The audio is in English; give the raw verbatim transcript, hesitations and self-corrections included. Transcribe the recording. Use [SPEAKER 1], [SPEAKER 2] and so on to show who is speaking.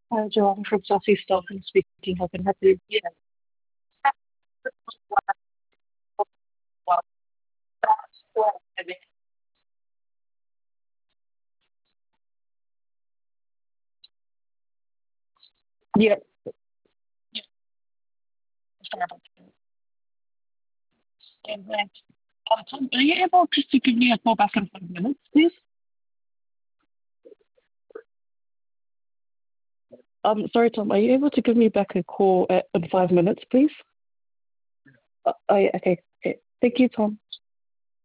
[SPEAKER 1] Hi, Joe. I'm from Sassy Staff and speaking. How can I help you? Yeah. Yeah. Sorry about that. And then, uh, Tom, are you able just to give me a call back in five minutes, please? Um, sorry, Tom. Are you able to give me back a call at, in five minutes, please? Uh, oh, yeah, okay. Okay. Thank you, Tom.